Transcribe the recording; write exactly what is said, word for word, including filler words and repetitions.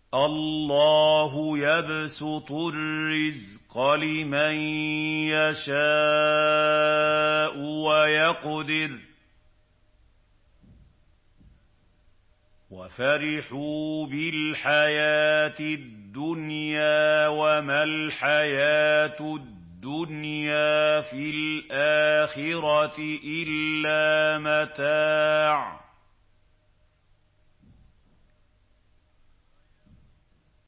اللَّهُ يَبْسُطُ الرِّزْقَ لِمَن يَشَاءُ وَيَقْدِرُ ۚ وَفَرِحُوا بِالْحَيَاةِ الدُّنْيَا وَمَا الْحَيَاةُ الدُّنْيَا فِي الْآخِرَةِ إِلَّا مَتَاعٌ